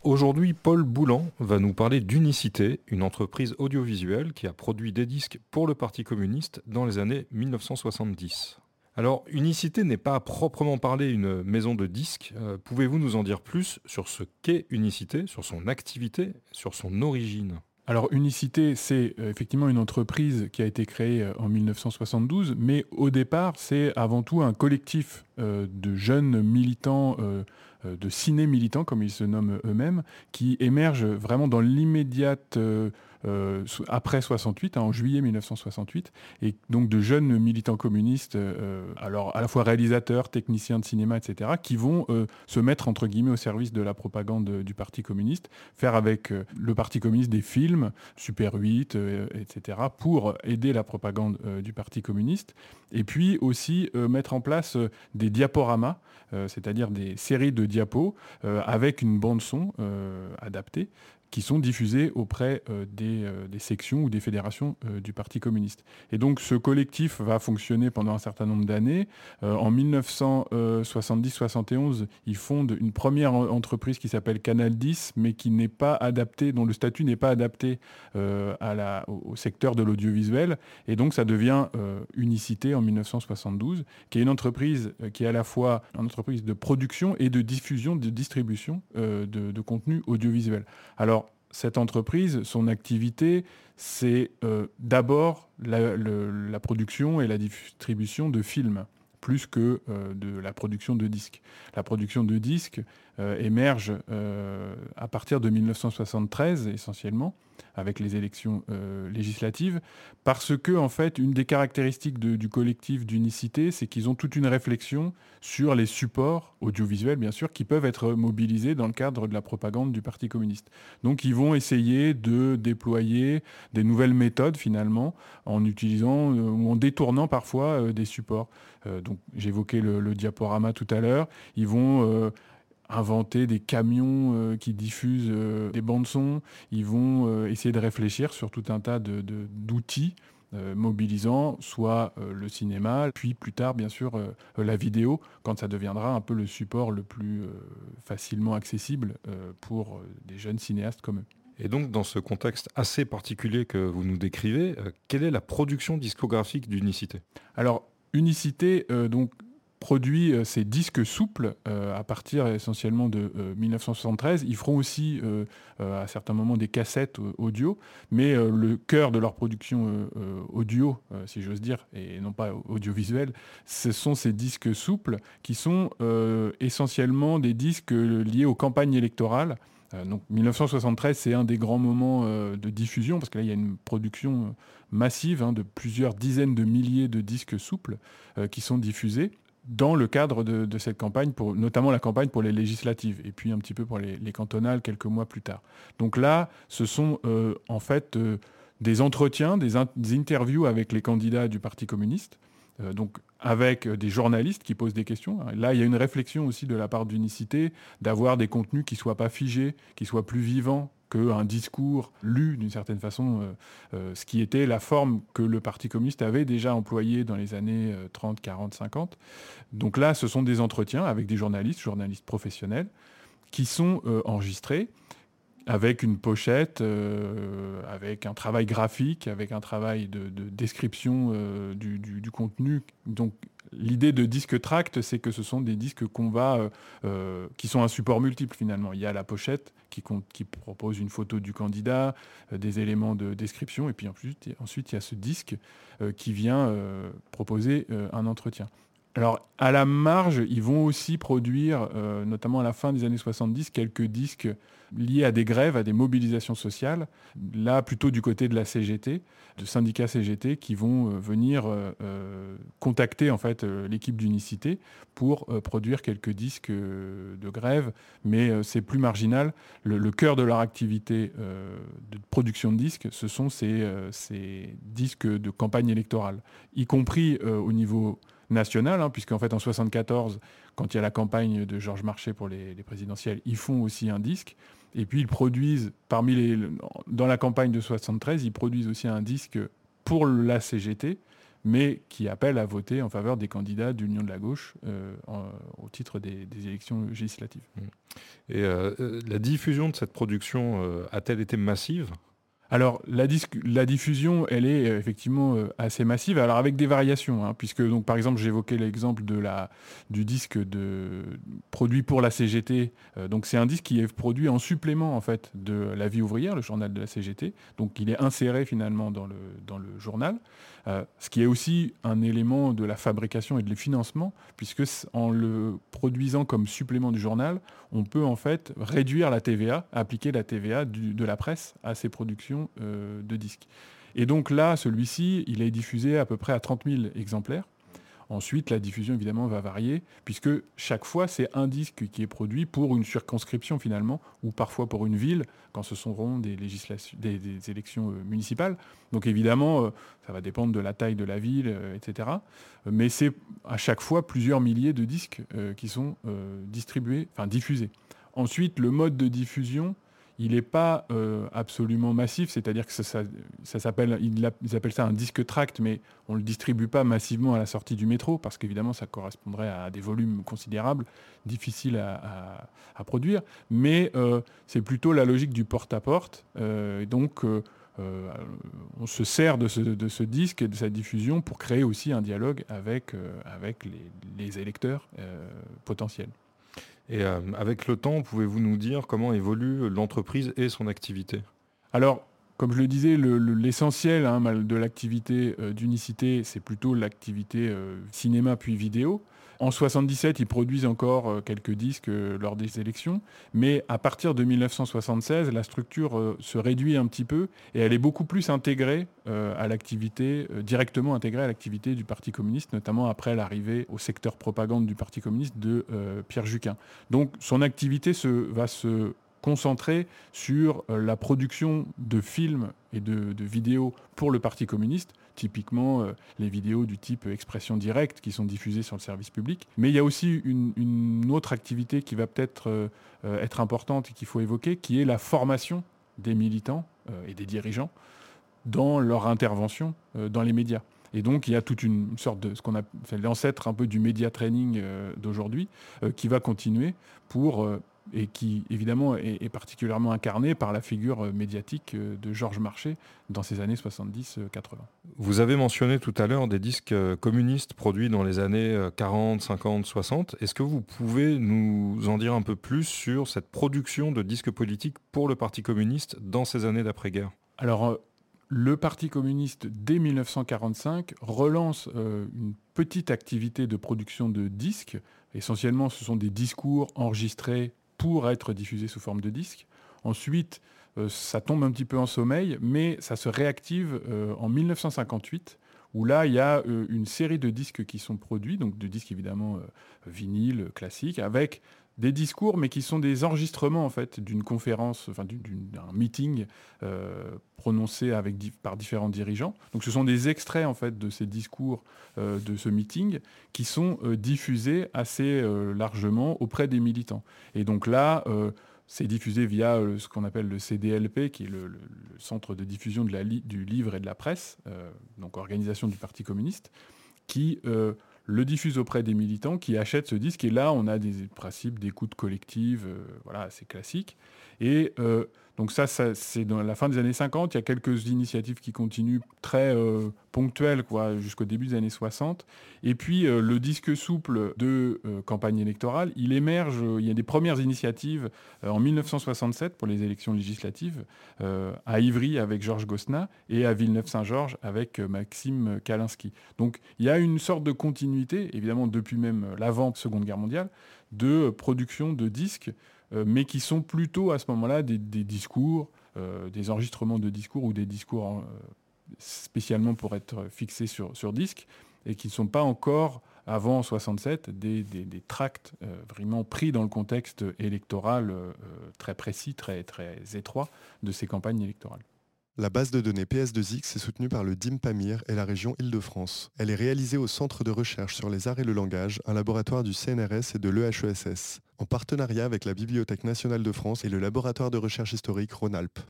Aujourd'hui, Paul Boulan va nous parler d'Unicité, une entreprise audiovisuelle qui a produit des disques pour le Parti communiste dans les années 1970. Alors, Unicité n'est pas à proprement parler une maison de disques. Pouvez-vous nous en dire plus sur ce qu'est Unicité, sur son activité, sur son origine? Alors Unicité, c'est effectivement une entreprise qui a été créée en 1972, mais au départ, c'est avant tout un collectif de jeunes militants, de ciné-militants, comme ils se nomment eux-mêmes, qui émergent vraiment dans l'immédiate après 68, en juillet 1968, et donc de jeunes militants communistes, alors à la fois réalisateurs, techniciens de cinéma, etc., qui vont se mettre entre guillemets au service de la propagande du Parti communiste, faire avec le Parti communiste des films, Super 8, etc., pour aider la propagande du Parti communiste, et puis aussi mettre en place des diaporamas, c'est-à-dire des séries de diapos avec une bande son adaptée, qui sont diffusés auprès des sections ou des fédérations du Parti communiste. Et donc ce collectif va fonctionner pendant un certain nombre d'années. En 1970-71, ils fondent une première entreprise qui s'appelle Canal 10, mais qui n'est pas adaptée, dont le statut n'est pas adapté au secteur de l'audiovisuel. Et donc ça devient Unicité en 1972, qui est une entreprise qui est à la fois une entreprise de production et de diffusion, de distribution de contenu audiovisuel. Alors, cette entreprise, son activité, c'est d'abord la production et la distribution de films, plus que de la production de disques. La production de disques émerge à partir de 1973 essentiellement, avec les élections législatives, parce que en fait, une des caractéristiques du collectif d'Unicité, c'est qu'ils ont toute une réflexion sur les supports audiovisuels, bien sûr, qui peuvent être mobilisés dans le cadre de la propagande du Parti communiste. Donc ils vont essayer de déployer des nouvelles méthodes, finalement, en utilisant ou en détournant parfois des supports. Donc j'évoquais le diaporama tout à l'heure. Ils vont inventer des camions qui diffusent des bandes-sons. Ils vont essayer de réfléchir sur tout un tas d'outils mobilisant soit le cinéma, puis plus tard, bien sûr, la vidéo, quand ça deviendra un peu le support le plus facilement accessible pour des jeunes cinéastes comme eux. Et donc, dans ce contexte assez particulier que vous nous décrivez, quelle est la production discographique d'Unicité? Alors, Unicité, donc, produit ces disques souples à partir essentiellement de 1973. Ils feront aussi à certains moments des cassettes audio, mais le cœur de leur production audio, si j'ose dire, et non pas audiovisuelle, ce sont ces disques souples qui sont essentiellement des disques liés aux campagnes électorales. Donc 1973, c'est un des grands moments de diffusion, parce que là, il y a une production massive de plusieurs dizaines de milliers de disques souples qui sont diffusés dans le cadre de cette campagne, notamment la campagne pour les législatives, et puis un petit peu pour les cantonales quelques mois plus tard. Donc là, ce sont en fait des entretiens, des interviews avec les candidats du Parti communiste, donc avec des journalistes qui posent des questions. Là, il y a une réflexion aussi de la part d'Unicité d'avoir des contenus qui ne soient pas figés, qui soient plus vivants qu'un discours lu d'une certaine façon, ce qui était la forme que le Parti communiste avait déjà employée dans les années 30, 40, 50. Donc là, ce sont des entretiens avec des journalistes professionnels, qui sont enregistrés avec une pochette, avec un travail graphique, avec un travail de description du contenu. Donc l'idée de disque tract, c'est que ce sont des disques qui sont un support multiple finalement. Il y a la pochette qui propose une photo du candidat, des éléments de description, et puis ensuite il y a ce disque qui vient proposer un entretien. Alors, à la marge, ils vont aussi produire, notamment à la fin des années 70, quelques disques liés à des grèves, à des mobilisations sociales, là plutôt du côté de la CGT, de syndicats CGT, qui vont venir contacter en fait l'équipe d'Unicité pour produire quelques disques de grève, mais c'est plus marginal. Le cœur de leur activité de production de disques, ce sont ces disques de campagne électorale, y compris au niveau national, puisqu'en fait en 74, quand il y a la campagne de Georges Marchais pour les présidentielles, ils font aussi un disque. Et puis ils produisent, dans la campagne de 73, ils produisent aussi un disque pour la CGT, mais qui appelle à voter en faveur des candidats d'Union de la gauche au titre des élections législatives. Et la diffusion de cette production a-t-elle été massive ? Alors, la diffusion, elle est effectivement assez massive, alors avec des variations, hein, puisque, donc, par exemple, j'évoquais l'exemple du disque produit pour la CGT. Donc, c'est un disque qui est produit en supplément, en fait, de La Vie ouvrière, le journal de la CGT. Donc, il est inséré, finalement, dans le journal, ce qui est aussi un élément de la fabrication et de le financement, puisque en le produisant comme supplément du journal, on peut, en fait, réduire la TVA, appliquer la TVA de la presse à ces productions de disques. Et donc là, celui-ci, il est diffusé à peu près à 30 000 exemplaires. Ensuite, la diffusion, évidemment, va varier, puisque chaque fois, c'est un disque qui est produit pour une circonscription, finalement, ou parfois pour une ville, quand ce seront des élections municipales. Donc, évidemment, ça va dépendre de la taille de la ville, etc. Mais c'est à chaque fois plusieurs milliers de disques qui sont diffusés. Ensuite, le mode de diffusion, il n'est pas absolument massif, c'est-à-dire que ça s'appelle, ils appellent ça un disque tract, mais on ne le distribue pas massivement à la sortie du métro, parce qu'évidemment ça correspondrait à des volumes considérables, difficiles à produire, mais c'est plutôt la logique du porte-à-porte, donc on se sert de ce disque et de sa diffusion pour créer aussi un dialogue avec les électeurs potentiels. Et avec le temps, pouvez-vous nous dire comment évolue l'entreprise et son activité ? Alors, comme je le disais, l'essentiel de l'activité d'Unicité, c'est plutôt l'activité cinéma puis vidéo. En 1977, ils produisent encore quelques disques lors des élections, mais à partir de 1976, la structure se réduit un petit peu et elle est beaucoup plus intégrée à l'activité, directement intégrée à l'activité du Parti communiste, notamment après l'arrivée au secteur propagande du Parti communiste de Pierre Juquin. Donc son activité va se concentrer sur la production de films et de vidéos pour le Parti communiste, typiquement les vidéos du type Expression Directe qui sont diffusées sur le service public. Mais il y a aussi une autre activité qui va peut-être être importante et qu'il faut évoquer, qui est la formation des militants et des dirigeants dans leur intervention dans les médias. Et donc, il y a toute une sorte de ce qu'on appelle l'ancêtre un peu du média training d'aujourd'hui qui va continuer et qui, évidemment, est particulièrement incarné par la figure médiatique de Georges Marchais dans ces années 70-80. Vous avez mentionné tout à l'heure des disques communistes produits dans les années 40, 50, 60. Est-ce que vous pouvez nous en dire un peu plus sur cette production de disques politiques pour le Parti communiste dans ces années d'après-guerre ? Alors, le Parti communiste, dès 1945, relance une petite activité de production de disques. Essentiellement, ce sont des discours enregistrés pour être diffusés sous forme de disques. Ensuite, ça tombe un petit peu en sommeil, mais ça se réactive en 1958, où là, il y a une série de disques qui sont produits, donc de disques évidemment vinyles, classiques, avec des discours, mais qui sont des enregistrements en fait d'une conférence, enfin d'un meeting prononcé par différents dirigeants. Donc ce sont des extraits en fait de ces discours de ce meeting qui sont diffusés assez largement auprès des militants. Et donc là, c'est diffusé via ce qu'on appelle le CDLP, qui est le centre de diffusion du livre et de la presse, donc organisation du Parti communiste, qui le diffuse auprès des militants qui achètent ce disque. Et là, on a des principes d'écoute collective, assez classiques. Et donc ça, c'est dans la fin des années 50. Il y a quelques initiatives qui continuent très ponctuelles jusqu'au début des années 60. Et puis, le disque souple de campagne électorale, il émerge. Il y a des premières initiatives en 1967 pour les élections législatives à Ivry avec Georges Gosselin et à Villeneuve-Saint-Georges avec Maxime Kalinsky. Donc, il y a une sorte de continuité, évidemment depuis même l'avant-Seconde Guerre mondiale, de production de disques, mais qui sont plutôt à ce moment-là des discours, des enregistrements de discours ou des discours spécialement pour être fixés sur disque, et qui ne sont pas encore, avant 1967, des tracts vraiment pris dans le contexte électoral très précis, très, très étroit de ces campagnes électorales. La base de données PS2X est soutenue par le DIMPAMIR et la région Île-de-France. Elle est réalisée au Centre de recherche sur les arts et le langage, un laboratoire du CNRS et de l'EHESS, en partenariat avec la Bibliothèque nationale de France et le laboratoire de recherche historique Rhône-Alpes.